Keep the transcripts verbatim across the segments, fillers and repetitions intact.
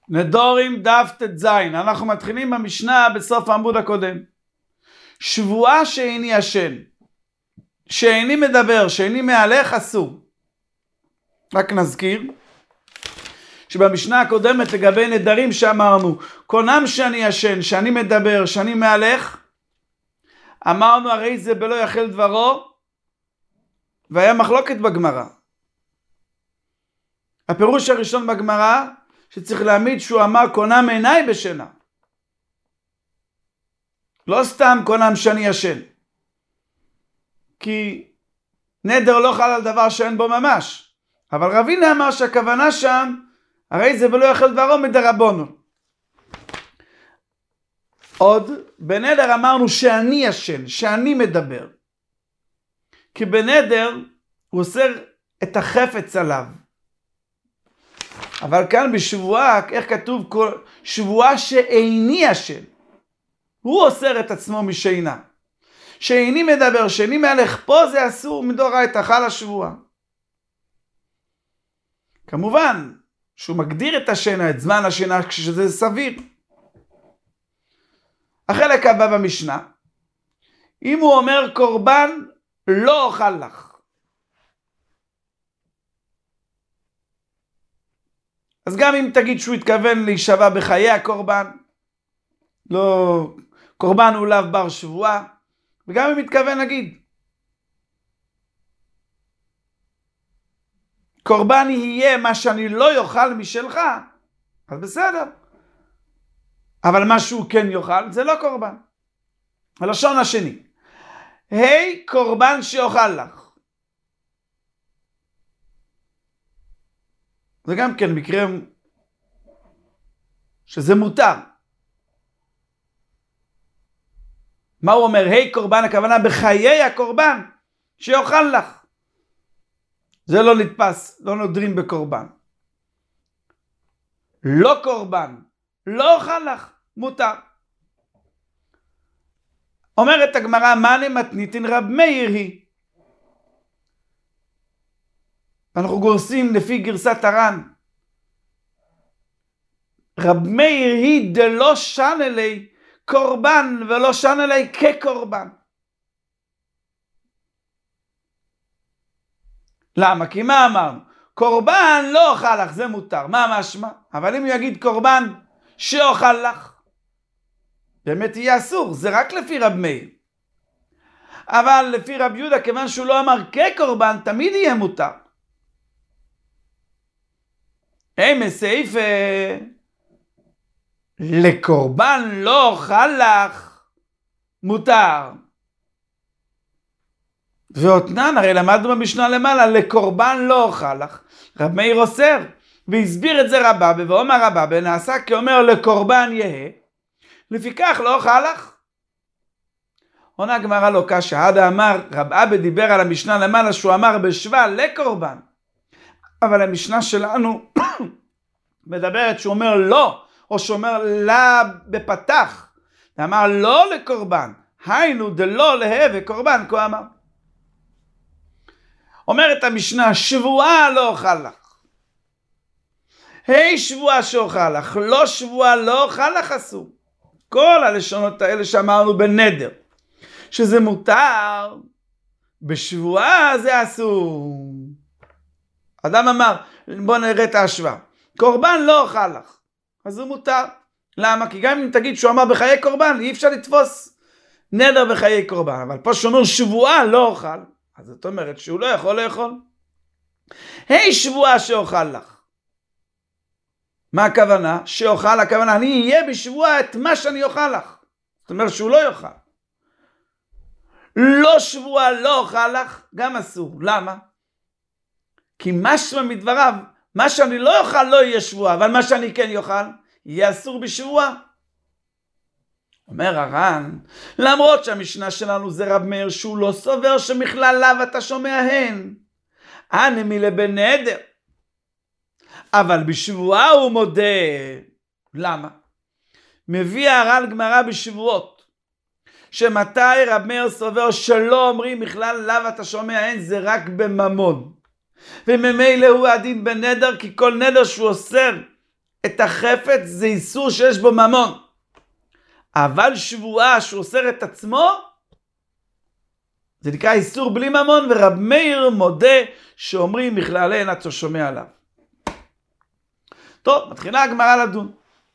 נדורים דף ט"ז, אנחנו מתחילים במשנה בסוף העמוד הקודם. שבועה שאיני ישן, שאיני מדבר, שאיני מהלך, אסור. רק נזכיר שבמשנה הקודמת לגבי נדרים שאמרנו, קונם שאני ישן, שאני מדבר, שאני מהלך, אמרנו הרי זה בלא יחל דברו, והיה מחלוקת בגמרא. הפירוש הראשון בגמרא, שצריך להעמיד שהוא אמר קונם עיניי בשינה. לא סתם קונם שאני ישן. כי נדר לא חל על דבר שאין בו ממש. אבל רבינה אמר שהכוונה שם, הרי זה בלא יחל דברו מדרבנו. עוד, בנדר אמרנו שאני ישן, שאני מדבר. כי בנדר הוא אוסר את החפץ עליו. אבל כאן בשבועה, איך כתוב? שבועה שאיני ישן. הוא אוסר את עצמו משינה. שאיני מדבר, שאיני מהלך, פה זה אסור מדאורייתא, חל השבועה. כמובן שהוא מגדיר את השינה, את זמן השינה, כשזה סביר. החלק הבא במשנה, אם הוא אומר קורבן לא אוכל לך. אז גם אם תגיד שהוא התכוון להישבע בחיי הקורבן, לא, קורבן הוא לאו בר שבועה, וגם אם התכוון להגיד, קורבן יהיה מה שאני לא יאכל משלך, אז בסדר. אבל מה שהוא כן יאכל, זה לא קורבן. הלשון השני, היי קורבן שאוכל לך. זה גם כן מקרה שזה מותר. מה הוא אומר? היי קורבן, הכוונה בחיי הקורבן שיאכל לך. זה לא נתפס, לא נודרים בקורבן. לא קורבן, לא אוכל לך, מותר. אומרת הגמרא, מאני מתניתין רב מאיר היא. אנחנו גורסים לפי גרסת הר"ן. רב מאיר היא דלא שן אלי קורבן ולא שן אלי כקורבן. למה? כי מה אמרנו? קורבן לא אוכל לך, זה מותר. מה משמע? אבל אם הוא יגיד קורבן שאוכל לך, באמת יהיה אסור. זה רק לפי רב מאיר. אבל לפי רב יהודה, כיוון שהוא לא אמר כקורבן, תמיד יהיה מותר. היי מסעיף לקורבן לא אוכל לך, מותר. ואותנן, הרי למדנו במשנה למעלה, לקורבן לא אוכל לך. רב מאיר אוסר, והסביר את זה רבא, ואומר רבא, נעשה כאומר לקורבן יהא, לפיכך לא אוכל לך. עונה הגמרא לא קשה, עדה אמר, רב אבא דיבר על המשנה למעלה, שהוא אמר בשבע לקורבן. אבל המשנה שלנו מדברת שהוא אומר לא, או שהוא אומר לה בפתח. הוא אמר לא לקורבן, היינו דלא לה וקורבן, כה אמר. אומרת המשנה, שבועה לא אוכל לך. היי שבועה שאוכל לך, לא שבועה לא אוכל לך אסור. כל הלשונות האלה שאמרנו בנדר, שזה מותר, בשבועה זה אסור. אדם אמר, בוא נראה את ההשוואה. קורבן לא אוכל לך. אז הוא מותר. למה? כי גם אם תגיד שהוא אמר בחיי קורבן, אי אפשר לתפוס נדר בחיי קורבן. אבל פה שאומר שבועה לא אוכל, אז זאת אומרת שהוא לא יכול לאכול. היי שבועה שאוכל לך. מה הכוונה? שאוכל, הכוונה, אני אהיה בשבועה את מה שאני אוכל לך. זאת אומרת שהוא לא יאכל. לא שבועה לא אוכל לך, גם אסור. למה? כי משמע מדבריו, מה שאני לא אוכל לא יהיה שבועה, אבל מה שאני כן יאכל, יהיה אסור בשבועה. אומר הר"ן, למרות שהמשנה שלנו זה רב מאיר, שהוא לא סובר שמכלל לאו אתה שומע הן. אני לבן נדר. אבל בשבועה הוא מודה. למה? מביא הר"ן גמרא בשבועות, שמתי רב מאיר סובר שלא אומרים מכלל לאו אתה שומע הן, זה רק בממון. וממילא הוא הדין בנדר, כי כל נדר שהוא אוסר את החפץ זה איסור שיש בו ממון. אבל שבועה שהוא אוסר את עצמו, זה נקרא איסור בלי ממון, ורב מאיר מודה שאומרים בכלל אין עד ששומע עליו. טוב, מתחילה הגמרא לדון.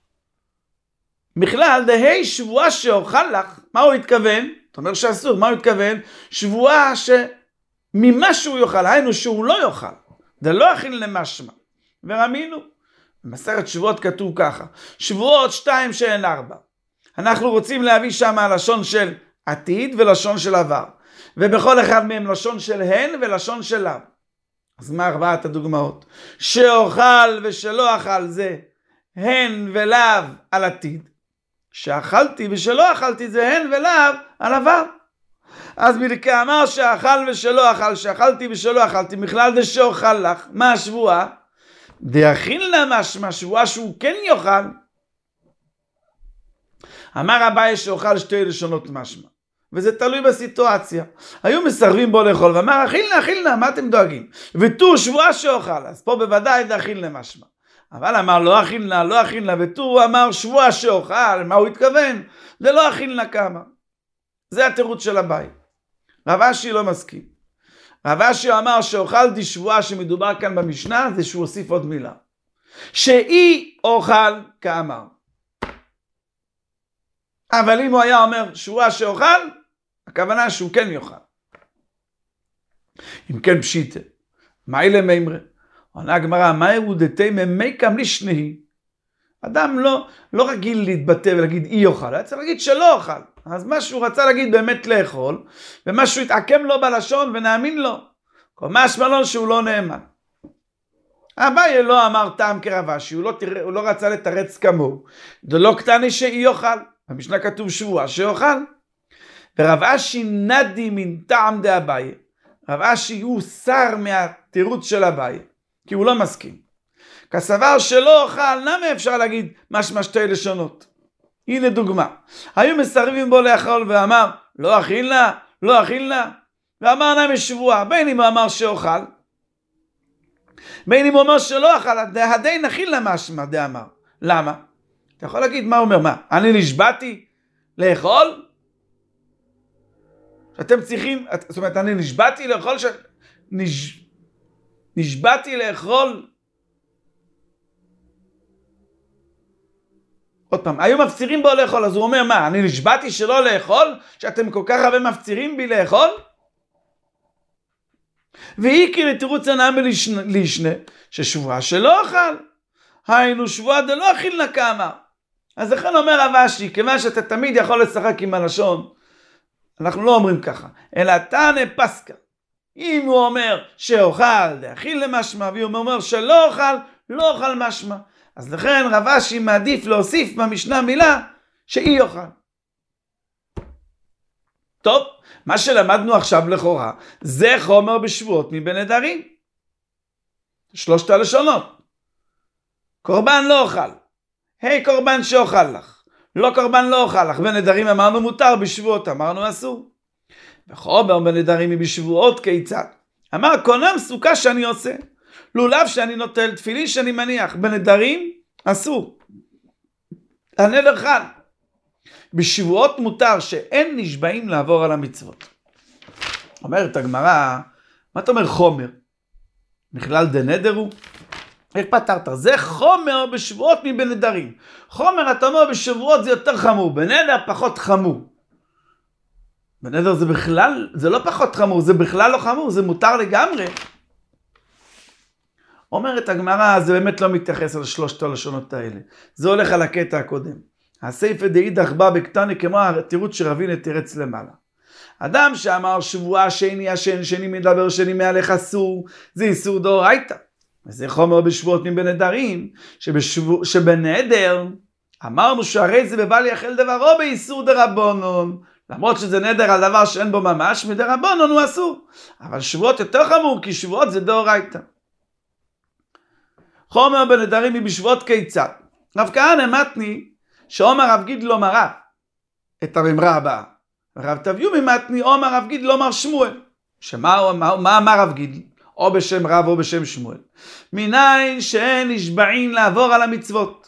בכלל, דהי שבועה שאוכל לך, מה הוא התכוון? אתה אומר שאסור, מה הוא התכוון? שבועה שממה שהוא יאכל, היינו שהוא לא יאכל, זה לא אכיל למשמע. ורמינו, במסכת שבועות כתוב ככה, שבועות שתיים שאין ארבע. אנחנו רוצים להביא שם לשון של עתיד ולשון של עבר. ובכל אחד מהם לשון של הן ולשון של לאו. אז מה ארבעת הדוגמאות? שאוכל ושלא אכל זה הן ולאו על עתיד. שאכלתי ושלא אכלתי זה הן ולאו על עבר. אז בלכה אמר שאכל ושלא אכל, שאכלתי ושלא אכלתי, בכלל זה שאוכל לך. מה השבועה? דאכיל לה משמע, שבועה שהוא כן יאכל. אמר אביי שאוכל שתי לשונות משמע. וזה תלוי בסיטואציה. היו מסרבים בו לאכול, ואמר אכיל לה, אכיל לה, מה אתם דואגים? ותור שבועה שאוכל, אז פה בוודאי דאכיל לה משמע. אבל אמר לא אכיל לה, לא אכיל לה, ותור אמר שבועה שאוכל, מה הוא התכוון? זה לא אכיל לה כמה. זה התירוץ של אביי. רב אשי לא מסכים. רב אשי אמר שאוכלתי שבועה שמדובר כאן במשנה, זה שהוא הוסיף עוד מילה. שאי אוכל כאמר. אבל אם הוא היה אומר שבועה שאוכל, הכוונה שהוא כן יאכל. אם כן פשיטה, מה אלה מימרה? עונה הגמרא, מה הוא דתי ממי קם לשנהי? אדם לא, לא רגיל להתבטא ולהגיד אי אוכל, היה צריך להגיד שלא אוכל. אז מה שהוא רצה להגיד באמת לאכול, ומה שהוא התעקם לו בלשון ונאמין לו. כל משמע לו שהוא לא נאמן. אביי לא אמר טעם כרב אשי, הוא, לא, הוא לא רצה לתרץ כמוהו. זה לא קטני שאי אוכל. במשנה כתוב שבועה שאוכל. ורב אשי נדי מן טעם דה אביי. רב אשי הוא שר מהתירוץ של אביי, כי הוא לא מסכים. כסבר שלא אוכל, למה אפשר להגיד משמע שתי לשונות? הנה דוגמה. היו מסרבים בו לאכול ואמר, לא אכיל לה, לא אכיל לה. ואמר להם שבועה, בין אם הוא אמר שאוכל, בין אם הוא אומר שלא אכל, די נכיל לה משמע, די אמר. למה? אתה יכול להגיד, מה הוא אומר? מה? אני נשבעתי לאכול? שאתם צריכים, זאת אומרת, אני נשבעתי לאכול, ש... נש... נשבעתי לאכול. עוד פעם, היו מפצירים בו לאכול, אז הוא אומר, מה? אני נשבעתי שלא לאכול? שאתם כל כך הרבה מפצירים בי לאכול? והיא כי לתירוץ הנאה לישנה, ששבועה שלא אכל. היינו שבועה דלא אכיל לה כאמר. אז לכן אומר רב אשי, כיוון שאתה תמיד יכול לשחק עם הלשון, אנחנו לא אומרים ככה, אלא תענה פסקה. אם הוא אומר שאוכל דאכיל למשמע, והוא אומר שלא אוכל, לא אוכל משמע. אז לכן רב אשי מעדיף להוסיף במשנה מילה שאי אוכל. טוב, מה שלמדנו עכשיו לכאורה, זה חומר בשבועות מבנדרים. שלושת הלשונות. קורבן לא אוכל. היי קורבן שאוכל לך. לא קורבן לא אוכל לך. בנדרים אמרנו מותר, בשבועות אמרנו אסור. וחומר בנדרים היא בשבועות כיצד? אמר קונם סוכה שאני עושה. לולב שאני נוטל, תפילין שאני מניח. בנדרים אסור. הנדר חל. בשבועות מותר שאין נשבעים לעבור על המצוות. אומרת הגמרא, מה אתה אומר חומר? בכלל דנדר הוא? איך פתרת? זה חומר בשבועות מבנדרים. חומר אתה אומר בשבועות זה יותר חמור, בנדר פחות חמור. בנדר זה בכלל, זה לא פחות חמור, זה בכלל לא חמור, זה מותר לגמרי. אומרת הגמרא, זה באמת לא מתייחס על שלושת הלשונות האלה. זה הולך על הקטע הקודם. הסייפה דאידך בא בקטני כמו התירוץ שרבינה תירץ למעלה. אדם שאמר שבועה שני ישן, שני מדבר, שני מהלך אסור, זה איסור דאורייתא. וזה חומר בשבועות מבנדרים, שבשבוע, שבנדר אמרנו שהרי זה בבל יחל דברו באיסור דרבנון. למרות שזה נדר על דבר שאין בו ממש, מדרבנון הוא אסור. אבל שבועות יותר חמור, כי שבועות זה דאורייתא. חומר בנדרים היא בשבועות כיצד. רב כהנא מתני, שאומר רב גידל אומר רב, את הממרה הבאה. רב תביומי מתני, אומר רב גידל אומר שמואל. שמה מה, מה אמר רב גידל? או בשם רב או בשם שמואל. מניין שאין נשבעים לעבור על המצוות.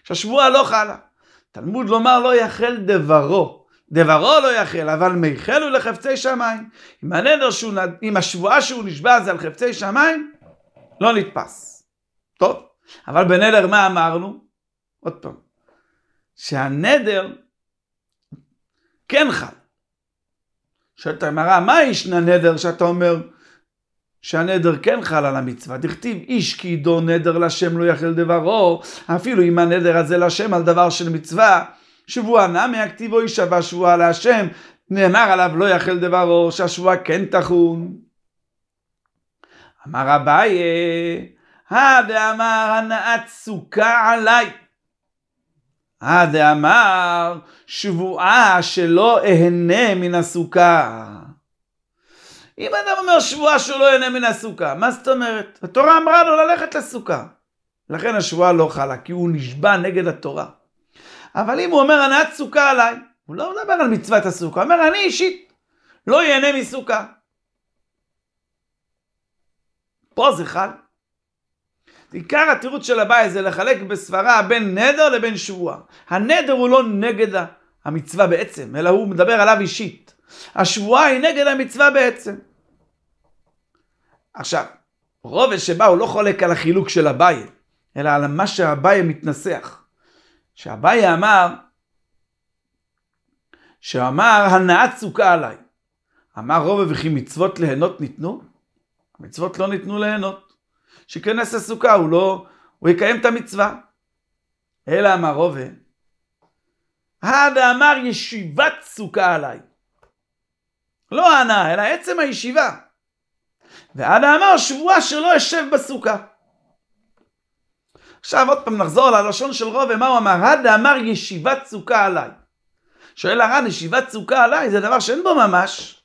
שהשבועה לא חלה. תלמוד לומר לא יחל דברו, דברו לא יחל, אבל מיחל הוא לחפצי שמיים. אם הנדר שהוא, אם השבועה שהוא נשבע זה על חפצי שמיים, לא נתפס. טוב, אבל בנדר מה אמרנו? עוד פעם, שהנדר כן חל. שואלת הגמרא, מה ישנה נדר שאתה אומר שהנדר כן חל על המצווה? דכתיב איש כי ידו נדר לשם לא יחל דברו, אפילו אם הנדר הזה לשם על דבר של מצווה, שבועה נמי הכתיבו יישבע שבועה להשם, נאמר עליו לא יחל דברו, שהשבועה כן תחון. אמר אביי, הדאמר הנעת סוכה עליי. הדאמר שבועה שלא אהנה מן הסוכה. אם אדם אומר שבועה שהוא לא אהנה מן הסוכה, מה זאת אומרת? התורה אמרה לו ללכת לסוכה. לכן השבועה לא חלה, כי הוא נשבע נגד התורה. אבל אם הוא אומר הנעת סוכה עליי, הוא לא מדבר על מצוות הסוכה, הוא אומר אני אישית לא ייהנה מסוכה. פה זה חל. עיקר התירוץ של הבעיה זה לחלק בסברה בין נדר לבין שבועה. הנדר הוא לא נגד המצווה בעצם, אלא הוא מדבר עליו אישית. השבועה היא נגד המצווה בעצם. עכשיו, רוב שבא הוא לא חולק על החילוק של הבעיה, אלא על מה שהבעיה מתנסח. שהבעיה אמר, שאמר הנעת סוכה עליי. אמר רוב וכי מצוות ליהנות ניתנו? המצוות לא ניתנו ליהנות. שכנס הסוכה הוא לא, הוא יקיים את המצווה. אלא אמר רובה, הדה אמר ישיבת סוכה עליי. לא הענה, אלא עצם הישיבה. והדה אמר שבועה שלא ישב בסוכה. עכשיו עוד פעם נחזור ללשון של רובה, מה הוא אמר? הדה אמר ישיבת סוכה עליי. שואל הר"ן, ישיבת סוכה עליי זה דבר שאין בו ממש.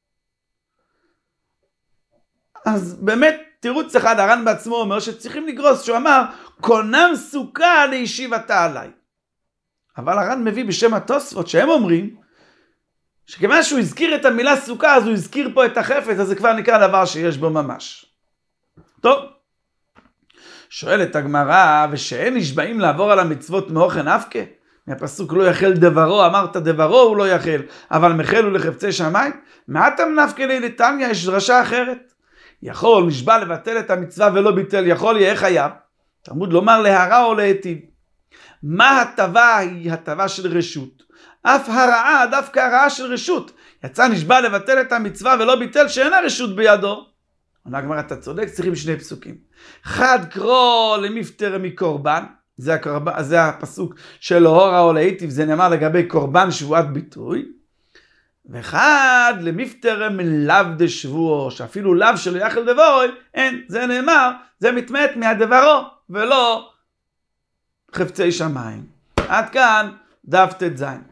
אז באמת, תירוץ אחד, הר"ן בעצמו אומר שצריכים לגרוס, שהוא אמר, קונם סוכה לישיבתה עליי. אבל הר"ן מביא בשם התוספות שהם אומרים, שכיוון שהוא הזכיר את המילה סוכה, אז הוא הזכיר פה את החפץ, אז זה כבר נקרא דבר שיש בו ממש. טוב, שואלת הגמרא, ושאין נשבעים לעבור על המצוות מאוכן אבקה? מהפסוק לא יחל דברו, אמרת דברו הוא לא יחל, אבל מחל הוא לחפצי שמיים? מעתם נפקא לי לתניא, יש דרשה אחרת. יכול נשבע לבטל את המצווה ולא ביטל, יכול יהיה חייב. תלמוד לומר להרע או להיטיב. מה הטבה היא הטבה של רשות? אף הרעה דווקא הרעה של רשות. יצא נשבע לבטל את המצווה ולא ביטל שאינה רשות בידו. עונה הגמרא, אתה צודק, צריכים שני פסוקים. חד קרוא למפטר מקורבן, זה, הקורבן, זה הפסוק של להורא או להיטיב, זה נאמר לגבי קורבן שבועת ביטוי. ואחד למפטר מלאו דשבועו, שאפילו לאו שלא יחל דברו, אין, זה נאמר, זה מתמעט מהדברו, ולא חפצי שמיים. עד כאן דף ט"ז.